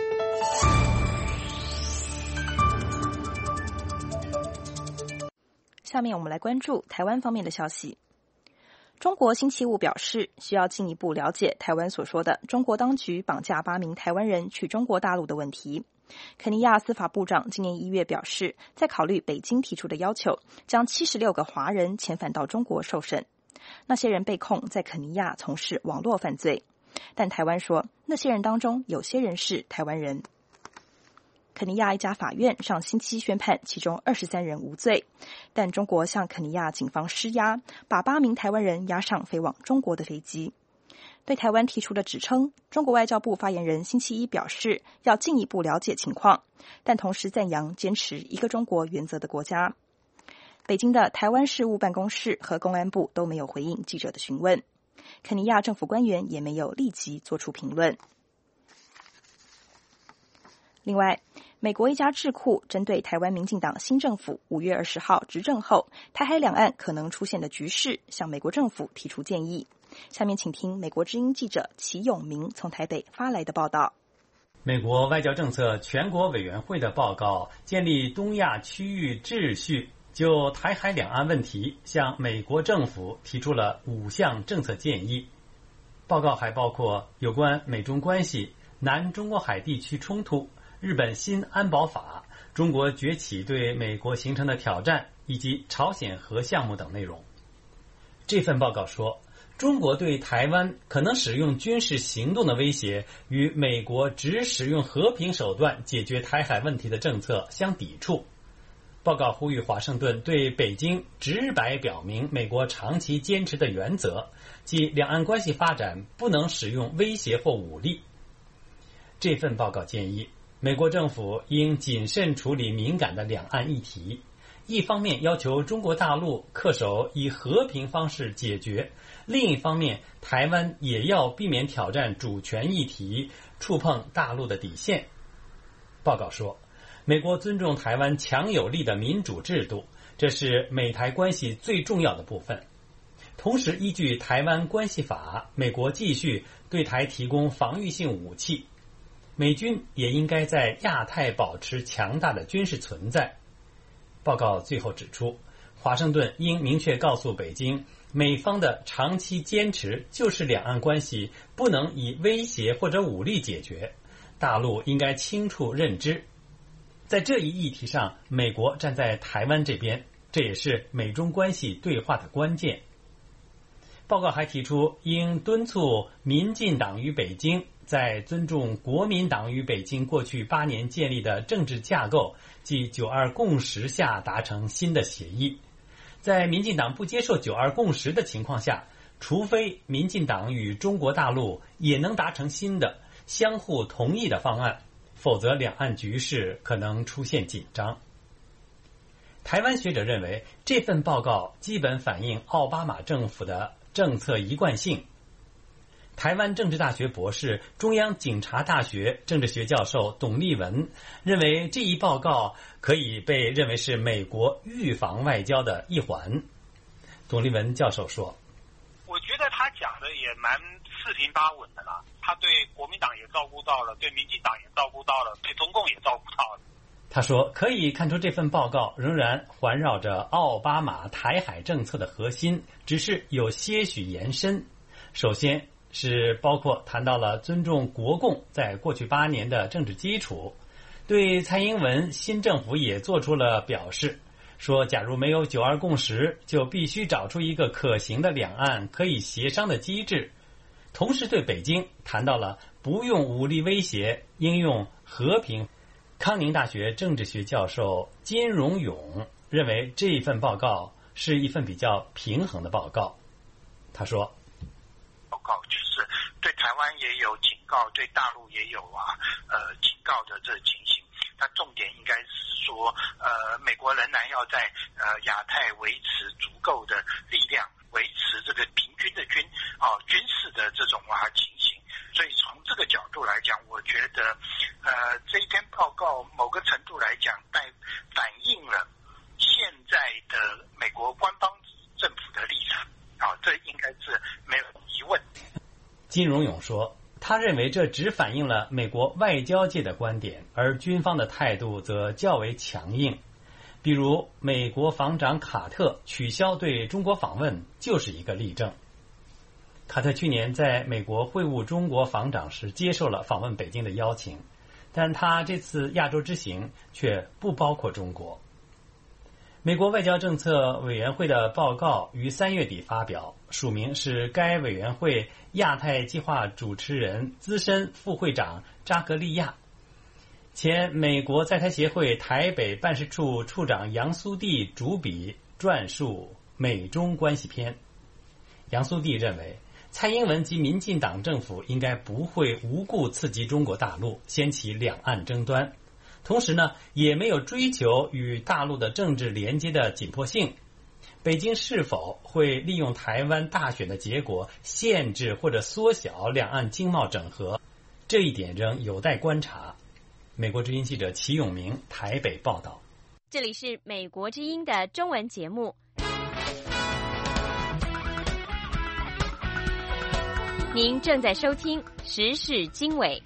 下面我们来关注台湾方面的消息。中国星期五表示，需要进一步了解台湾所说的中国当局绑架8名台湾人去中国大陆的问题。肯尼亚司法部长今年1月表示，在考虑北京提出的要求，将76个华人遣返到中国受审。那些人被控在肯尼亚从事网络犯罪，但台湾说，那些人当中有些人是台湾人。肯尼亚一家法院上星期宣判其中23人无罪，但中国向肯尼亚警方施压，把8名台湾人押上飞往中国的飞机。对台湾提出的指称，中国外交部发言人星期一表示要进一步了解情况，但同时赞扬坚持一个中国原则的国家。北京的台湾事务办公室和公安部都没有回应记者的询问，肯尼亚政府官员也没有立即做出评论。另外，美国一家智库针对台湾民进党新政府5月20号执政后，台海两岸可能出现的局势，向美国政府提出建议。下面请听美国之音记者齐永明从台北发来的报道。 美国外交政策全国委员会的报告建立东亚区域秩序，就台海两岸问题向美国政府提出了5项政策建议。报告还包括有关美中关系、南中国海地区冲突、日本新安保法、中国崛起对美国形成的挑战以及朝鲜核项目等内容。这份报告说，中国对台湾可能使用军事行动的威胁与美国只使用和平手段解决台海问题的政策相抵触。报告呼吁华盛顿对北京直白表明美国长期坚持的原则，即两岸关系发展不能使用威胁或武力。这份报告建议，美国政府应谨慎处理敏感的两岸议题，一方面要求中国大陆恪守以和平方式解决，另一方面台湾也要避免挑战主权议题，触碰大陆的底线。报告说，美国尊重台湾强有力的民主制度，这是美台关系最重要的部分。同时，依据《台湾关系法》，美国继续对台提供防御性武器，美军也应该在亚太保持强大的军事存在。报告最后指出，华盛顿应明确告诉北京，美方的长期坚持就是两岸关系不能以威胁或者武力解决，大陆应该清楚认知。在这一议题上，美国站在台湾这边，这也是美中关系对话的关键。报告还提出，应敦促民进党与北京在尊重国民党与北京过去8年建立的政治架构即9·2共识下达成新的协议。在民进党不接受9·2共识的情况下，除非民进党与中国大陆也能达成新的相互同意的方案，否则两岸局势可能出现紧张。台湾学者认为，这份报告基本反映奥巴马政府的政策一贯性。台湾政治大学博士、中央警察大学政治学教授董立文认为，这一报告可以被认为是美国预防外交的一环。董立文教授说， 我觉得他讲的也蛮四平八稳的啦，他对国民党也照顾到了，对民进党也照顾到了，对中共也照顾到了。 他说，可以看出这份报告仍然环绕着奥巴马台海政策的核心，只是有些许延伸。首先是包括谈到了尊重国共在过去8年的政治基础，对蔡英文新政府也做出了表示， 说假如没有9·2共识，就必须找出一个可行的两岸可以协商的机制。同时对北京谈到了不用武力威胁，应用和平。康宁大学政治学教授金荣勇认为这份报告是一份比较平衡的报告。他说， 报告就是对台湾也有警告，对大陆也有警告的这情形。它重点应该是说，美国仍然要在亚太维持足够的力量，维持这个平均的军事的这种情形。所以从这个角度来讲，我觉得这一篇报告某个程度来讲，反映了现在的美国官方政府的立场这应该是没有疑问。 金荣勇说，他认为这只反映了美国外交界的观点，而军方的态度则较为强硬。比如美国防长卡特取消对中国访问就是一个例证。卡特去年在美国会晤中国防长时接受了访问北京的邀请，但他这次亚洲之行却不包括中国。美国外交政策委员会的报告于3月底发表，署名是该委员会亚太计划主持人资深副会长扎格利亚，前美国在台协会台北办事处处长杨苏棣主笔撰述美中关系篇。杨苏棣认为，蔡英文及民进党政府应该不会无故刺激中国大陆，掀起两岸争端，同时呢，也没有追求与大陆的政治连接的紧迫性。北京是否会利用台湾大选的结果限制或者缩小两岸经贸整合，这一点仍有待观察。美国之音记者齐永明台北报道。 这里是美国之音的中文节目。您正在收听时事经纬。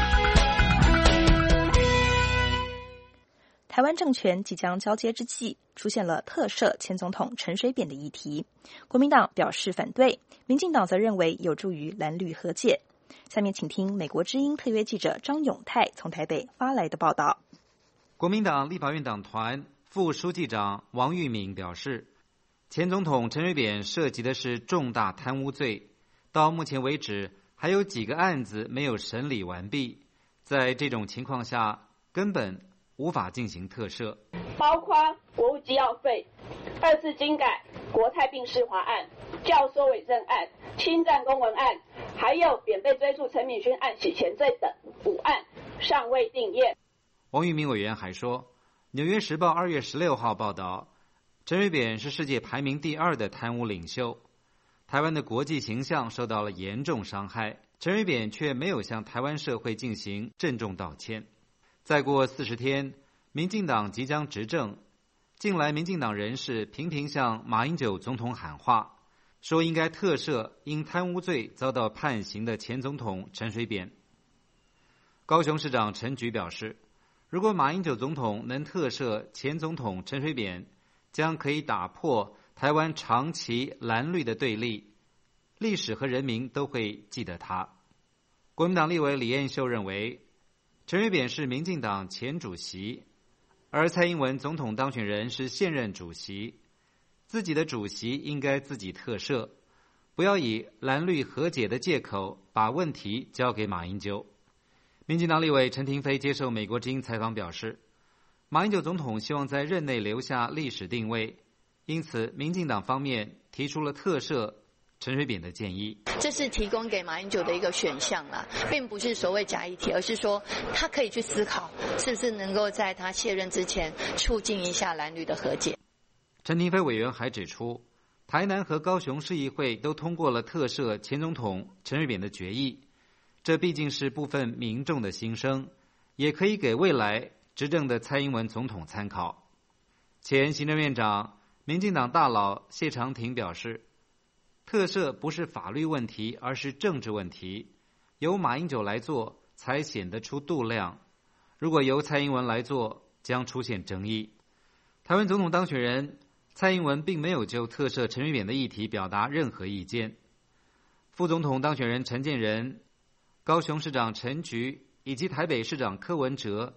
台湾政权即将交接之际，出现了特赦前总统陈水扁的议题，国民党表示反对，民进党则认为有助于蓝绿和解。下面请听美国之音特约记者张永泰从台北发来的报道。 国民党立法院党团副书记长王玉敏表示，前总统陈水扁涉及的是重大贪污罪，到目前为止还有几个案子没有审理完毕，在这种情况下根本无法进行特赦， 包括国务机要费、2次精改、国泰病逝华案、教唆伪证案、侵占公文案，还有免被追诉陈敏勋案洗钱罪等5案尚未定验。 王玉敏委员还说，《纽约时报》2月16号报道，陈水扁是世界排名第2的贪污领袖，台湾的国际形象受到了严重伤害，陈水扁却没有向台湾社会进行郑重道歉。再过40天，民进党即将执政。近来民进党人士频频向马英九总统喊话，说应该特赦因贪污罪遭到判刑的前总统陈水扁。高雄市长陈菊表示，如果马英九总统能特赦前总统陈水扁，将可以打破台湾长期蓝绿的对立，历史和人民都会记得他。国民党立委李彦秀认为，陈水扁是民进党前主席，而蔡英文总统当选人是现任主席，自己的主席应该自己特赦，不要以蓝绿和解的借口把问题交给马英九。民进党立委陈亭妃接受美国之音采访表示，马英九总统希望在任内留下历史定位，因此民进党方面提出了特赦陈水扁的建议。 这是提供给马英九的一个选项啦，并不是所谓假议题，而是说他可以去思考是不是能够在他卸任之前促进一下蓝绿的和解。 陈亭妃委员还指出，台南和高雄市议会都通过了特赦前总统陈水扁的决议，这毕竟是部分民众的心声，也可以给未来执政的蔡英文总统参考。前行政院长民进党大佬谢长廷表示，特赦不是法律问题，而是政治问题，由马英九来做才显得出度量，如果由蔡英文来做将出现争议。台湾总统当选人蔡英文并没有就特赦陈水扁的议题表达任何意见，副总统当选人陈建仁、高雄市长陈菊以及台北市长柯文哲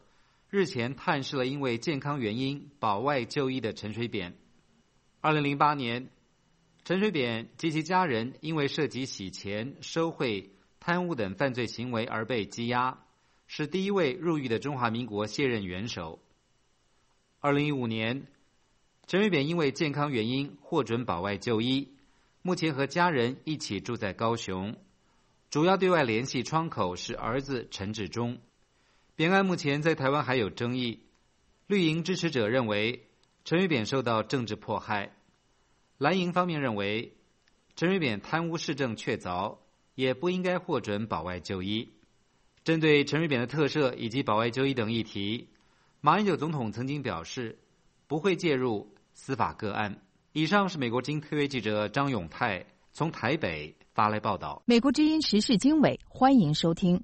日前探视了因为健康原因保外就医的陈水扁。2008年，陈水扁及其家人因为涉及洗钱、收贿、贪污等犯罪行为而被羁押，是第一位入狱的中华民国卸任元首。2015年，陈水扁因为健康原因获准保外就医，目前和家人一起住在高雄，主要对外联系窗口是儿子陈致中。扁案目前在台湾还有争议，绿营支持者认为陈水扁受到政治迫害，蓝营方面认为陈水扁贪污事政确凿，也不应该获准保外就医。针对陈水扁的特赦以及保外就医等议题，马英九总统曾经表示不会介入司法个案。以上是美国之音特约记者张永泰从台北发来报道。 美国之音时事经纬，欢迎收听。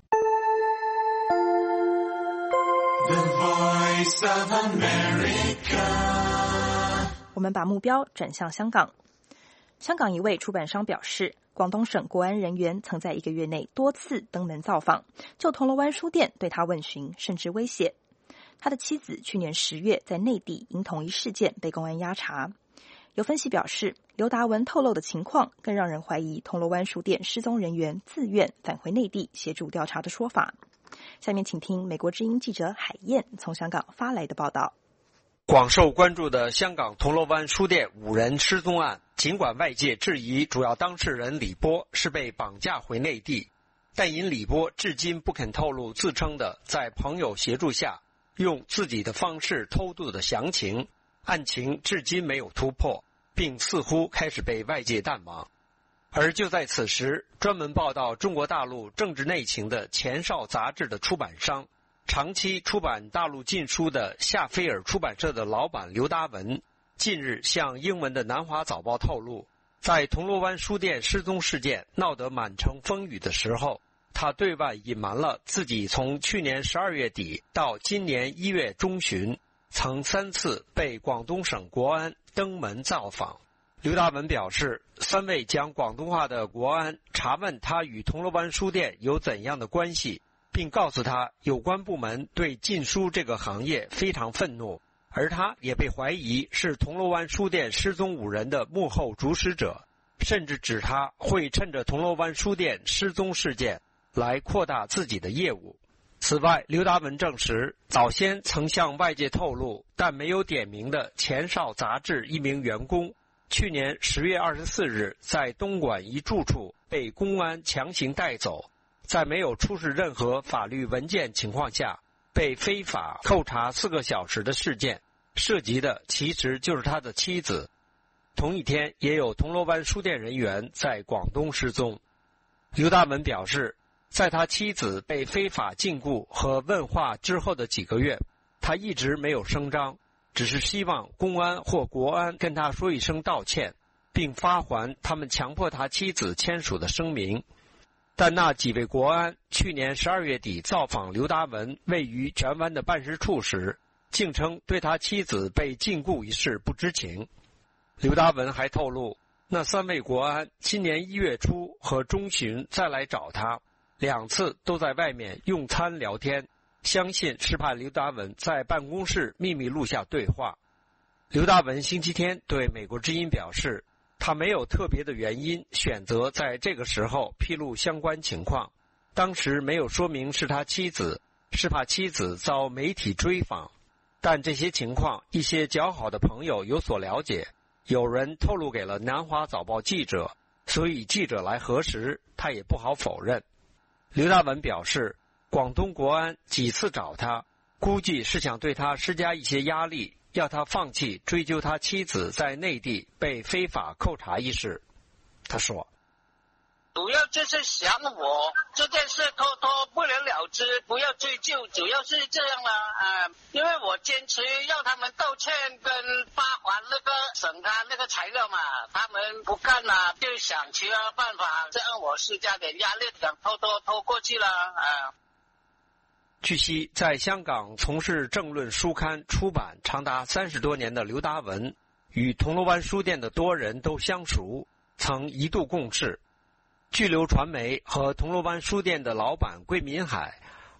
The Voice of America。 我们把目标转向香港。香港一位出版商表示，广东省国安人员曾在1个月内多次登门造访，就铜锣湾书店对他问询，甚至威胁。他的妻子去年10月在内地因同一事件被公安押查。有分析表示，刘达文透露的情况更让人怀疑铜锣湾书店失踪人员自愿返回内地协助调查的说法。下面请听美国之音记者海燕从香港发来的报道。 广受关注的香港铜锣湾书店5人失踪案，尽管外界质疑主要当事人李波是被绑架回内地，但因李波至今不肯透露自称的在朋友协助下用自己的方式偷渡的详情，案情至今没有突破，并似乎开始被外界淡忘。而就在此时，专门报道中国大陆政治内情的前哨杂志的出版商，长期出版大陆禁书的夏菲尔出版社的老板刘达文，近日向英文的南华早报透露，在铜锣湾书店失踪事件闹得满城风雨的时候，他对外隐瞒了自己从去年12月底到今年1月中旬曾3次被广东省国安登门造访。刘达文表示，3位讲广东话的国安查问他与铜锣湾书店有怎样的关系，并告诉他有关部门对禁书这个行业非常愤怒，而他也被怀疑是铜锣湾书店失踪5人的幕后主使者，甚至指他会趁着铜锣湾书店失踪事件来扩大自己的业务。此外，刘达文证实，早先曾向外界透露但没有点名的前哨杂志一名员工，去年10月24日在东莞一住处被公安强行带走，在没有出示任何法律文件情况下被非法扣查4个小时的事件，涉及的其实就是他的妻子。同一天，也有铜锣湾书店人员在广东失踪。刘达文表示，在他妻子被非法禁锢和问话之后的几个月，他一直没有声张，只是希望公安或国安跟他说一声道歉，并发还他们强迫他妻子签署的声明。但那几位国安去年12月底造访刘达文位于荃湾的办事处时，竟称对他妻子被禁锢一事不知情。刘达文还透露，那3位国安今年1月初和中旬再来找他，2次都在外面用餐聊天，相信是怕刘达文在办公室秘密录下对话。刘达文星期天对美国之音表示，他没有特别的原因选择在这个时候披露相关情况，当时没有说明是他妻子，是怕妻子遭媒体追访，但这些情况一些较好的朋友有所了解，有人透露给了南华早报记者，所以记者来核实，他也不好否认。刘达文表示，广东国安几次找他，估计是想对他施加一些压力，要他放弃追究他妻子在内地被非法扣查一事。他说， 主要就是想我这件事偷偷不了了之，不要追究，主要是这样了因为我坚持要他们道歉跟发还那个审他那个材料嘛，他们不干了，就想其他办法，这样我施加点压力，想偷过去了据悉，在香港从事政论书刊出版长达30多年的刘达文，与铜锣湾书店的多人都相熟，曾一度共事。巨流传媒和铜锣湾书店的老板桂民海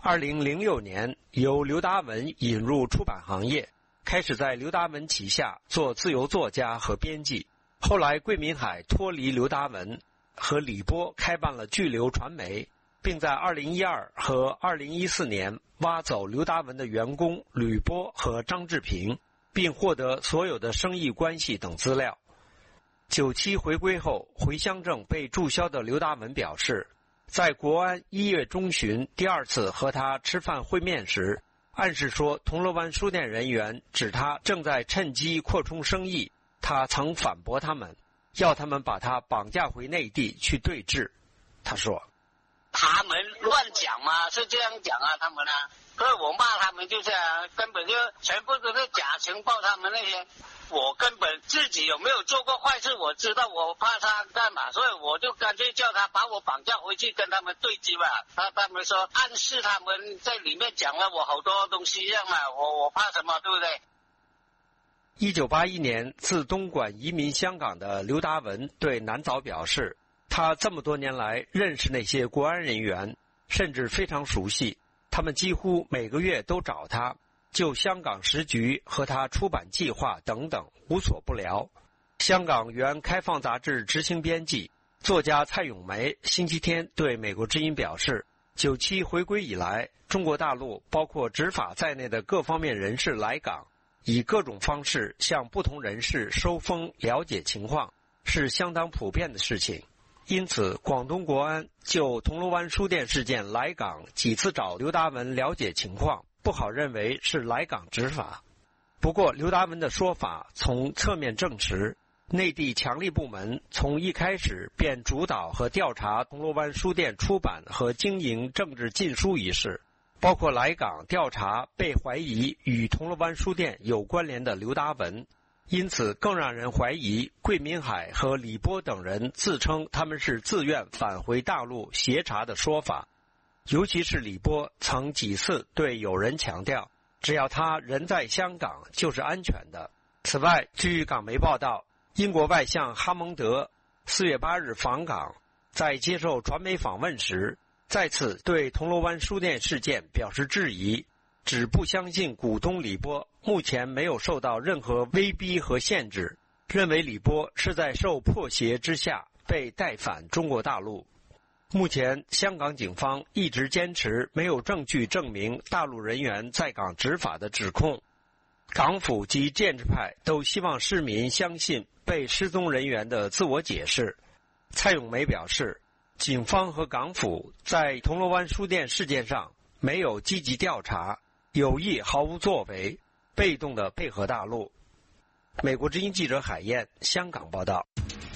2006年，由刘达文引入出版行业，开始在刘达文旗下做自由作家和编辑。后来，桂民海脱离刘达文，和李波开办了巨流传媒，并在2012和2014年挖走刘达文的员工吕波和张志平，并获得所有的生意关系等资料。97回归后，回乡证被注销的刘达文表示，在国安1月中旬第二次和他吃饭会面时，暗示说铜锣湾书店人员指他正在趁机扩充生意，他曾反驳他们，要他们把他绑架回内地去对质。他说， 他们乱讲嘛，是这样讲啊，他们啊，所以我骂他们就这样，根本就全部都是假情报，他们那些。我根本自己有没有做过坏事我知道，我怕他干嘛，所以我就干脆叫他把我绑架回去跟他们对峙吧。他们说暗示他们在里面讲了我好多东西一样嘛，我怕什么，对不对 ？1981年自东莞移民香港的刘达文对南早表示，他这么多年来认识那些国安人员，甚至非常熟悉，他们几乎每个月都找他，就香港时局和他出版计划等等无所不聊。香港原开放杂志执行编辑、作家蔡咏梅星期天对美国之音表示，97回归以来，中国大陆包括执法在内的各方面人士来港，以各种方式向不同人士收风了解情况，是相当普遍的事情。因此，广东国安就铜锣湾书店事件来港几次找刘达文了解情况，不好认为是来港执法。不过刘达文的说法从侧面证实，内地强力部门从一开始便主导和调查铜锣湾书店出版和经营政治禁书一事，包括来港调查被怀疑与铜锣湾书店有关联的刘达文。因此更让人怀疑桂民海和李波等人自称他们是自愿返回大陆协查的说法。尤其是李波曾几次对友人强调，只要他人在香港就是安全的。此外，据港媒报道，英国外相哈蒙德4月8日访港，在接受传媒访问时，再次对铜锣湾书店事件表示质疑，只不相信股东李波目前没有受到任何威逼和限制，认为李波是在受迫胁之下被带返中国大陆。目前，香港警方一直坚持没有证据证明大陆人员在港执法的指控。港府及建制派都希望市民相信被失踪人员的自我解释。蔡咏梅表示，警方和港府在铜锣湾书店事件上没有积极调查，有意毫无作为，被动地配合大陆。美国之音记者海燕，香港报道。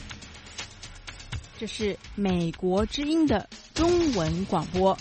这是美国之音的中文广播。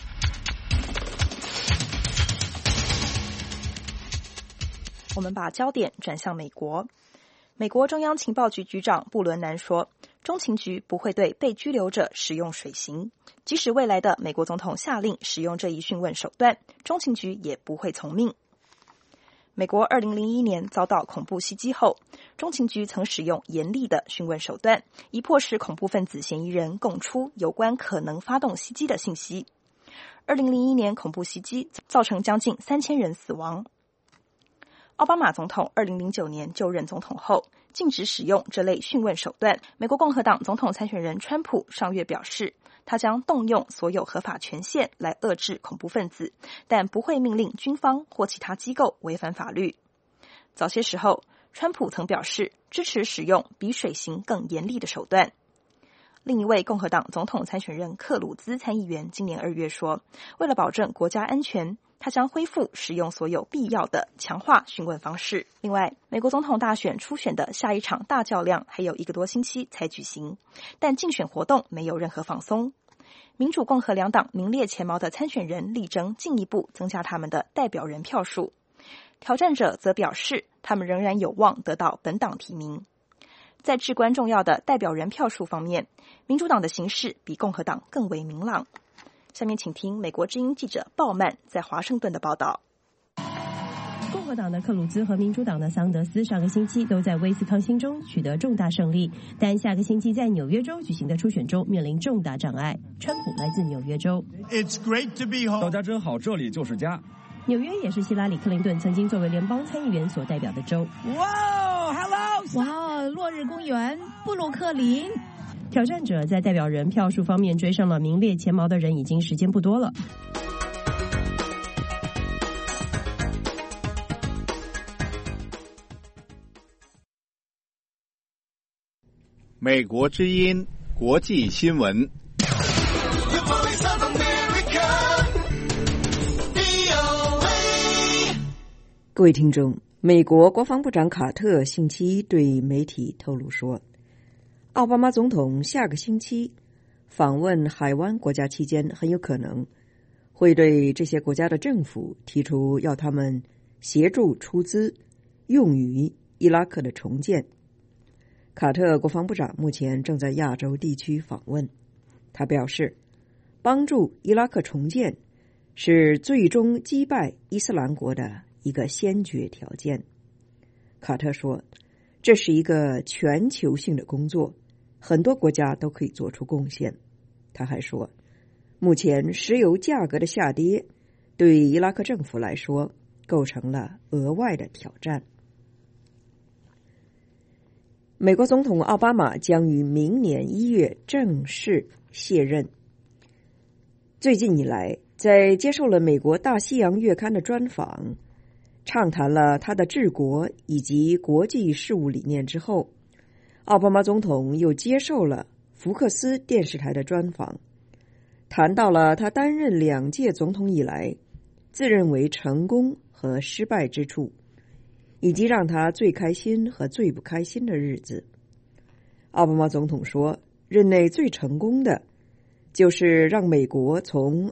我们把焦点转向美国。美国中央情报局局长布伦南说，中情局不会对被拘留者使用水刑，即使未来的美国总统下令使用这一讯问手段，中情局也不会从命。美国2001年遭到恐怖袭击后，中情局曾使用严厉的讯问手段，以迫使恐怖分子嫌疑人供出有关可能发动袭击的信息。2001年恐怖袭击造成将近3000人死亡。奥巴马总统2009年就任总统后，禁止使用这类讯问手段。美国共和党总统参选人川普上月表示，他将动用所有合法权限来遏制恐怖分子，但不会命令军方或其他机构违反法律。早些时候，川普曾表示支持使用比水刑更严厉的手段。另一位共和党总统参选人克鲁兹参议员今年2月说，为了保证国家安全，他将恢复使用所有必要的强化讯问方式。另外，美国总统大选初选的下一场大较量还有1个多星期才举行，但竞选活动没有任何放松。民主共和两党名列前茅的参选人力争进一步增加他们的代表人票数，挑战者则表示他们仍然有望得到本党提名。在至关重要的代表人票数方面，民主党的形势比共和党更为明朗。下面请听美国之音记者鲍曼在华盛顿的报道。 共和党的克鲁兹和民主党的桑德斯上个星期都在威斯康星州取得重大胜利，但下个星期在纽约州举行的初选中面临重大障碍。川普来自纽约州， It's great to be home. 大家真好，这里就是家。 纽约也是希拉里·克林顿曾经作为联邦参议员所代表的州。 哇 ，Hello， 哇，落日公园，布鲁克林。 挑战者在代表人票数方面追上了名列前茅的人，已经时间不多了。 美国之音国际新闻。 各位听众，美国国防部长卡特星期一对媒体透露说，奥巴马总统下个星期访问海湾国家期间，很有可能会对这些国家的政府提出要他们协助出资用于伊拉克的重建。卡特国防部长目前正在亚洲地区访问，他表示，帮助伊拉克重建是最终击败伊斯兰国的一个先决条件。卡特说，这是一个全球性的工作，很多国家都可以做出贡献。他还说，目前石油价格的下跌对伊拉克政府来说构成了额外的挑战。美国总统奥巴马将于明年1月正式卸任。最近以来，在接受了美国大西洋月刊的专访，畅谈了他的治国以及国际事务理念之后，奥巴马总统又接受了福克斯电视台的专访，谈到了他担任2届总统以来自认为成功和失败之处，以及让他最开心和最不开心的日子。奥巴马总统说，任内最成功的就是让美国从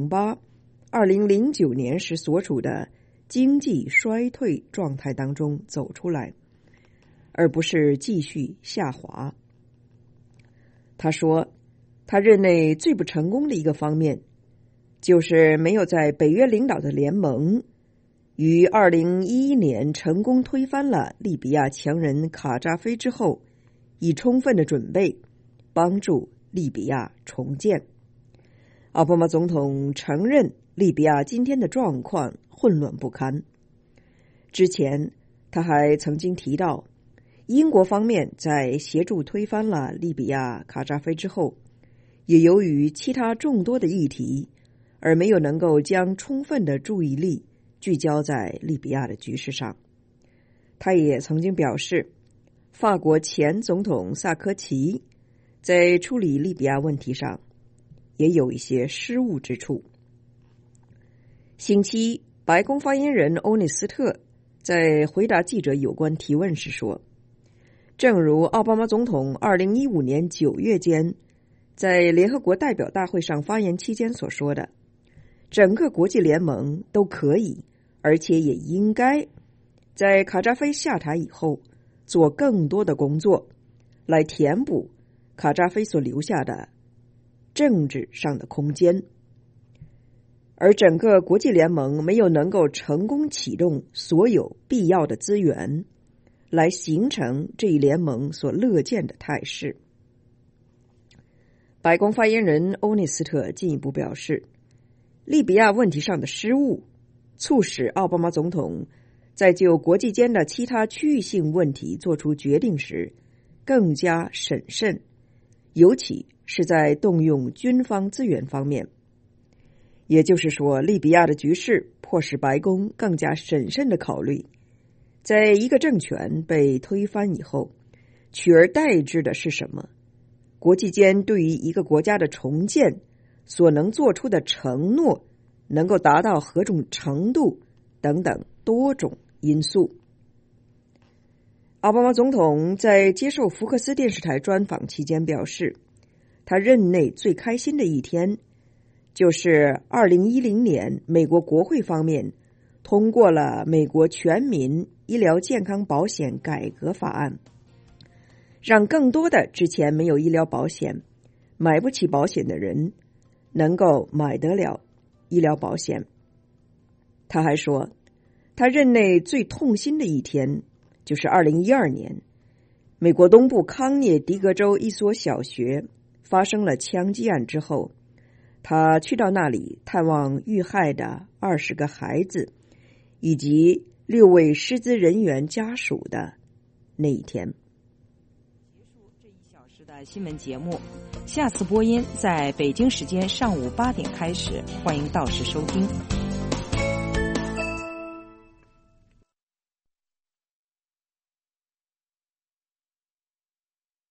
2008、2009年时所处的经济衰退状态当中走出来，而不是继续下滑。他说，他任内最不成功的一个方面，就是没有在北约领导的联盟于2011年成功推翻了利比亚强人卡扎菲之后，以充分的准备帮助利比亚重建。奥巴马总统承认利比亚今天的状况混乱不堪。之前他还曾经提到，英国方面在协助推翻了利比亚卡扎菲之后，也由于其他众多的议题而没有能够将充分的注意力聚焦在利比亚的局势上。他也曾经表示，法国前总统萨科齐在处理利比亚问题上也有一些失误之处。星期一，白宫发言人欧内斯特在回答记者有关提问时说，正如奥巴马总统2015年9月间在联合国代表大会上发言期间所说的，整个国际联盟都可以，而且也应该在卡扎菲下台以后做更多的工作，来填补卡扎菲所留下的政治上的空间。而整个国际联盟没有能够成功启动所有必要的资源，来形成这一联盟所乐见的态势。白宫发言人欧内斯特进一步表示，利比亚问题上的失误促使奥巴马总统在就国际间的其他区域性问题做出决定时更加审慎，尤其是在动用军方资源方面。也就是说，利比亚的局势迫使白宫更加审慎地考虑，在一个政权被推翻以后，取而代之的是什么？国际间对于一个国家的重建所能做出的承诺能够达到何种程度等等多种因素。奥巴马总统在接受福克斯电视台专访期间表示，他任内最开心的一天就是2010年美国国会方面通过了美国全民医疗健康保险改革法案，让更多的之前没有医疗保险、买不起保险的人能够买得了医疗保险。他还说， 他任内最痛心的一天，就是2012年，美国东部康涅狄格州一所小学发生了枪击案之后，他去到那里探望遇害的20个孩子以及6位失资人员家属的那一天。 结束这1小时的新闻节目，下次播音在北京时间上午8点开始，欢迎到时收听。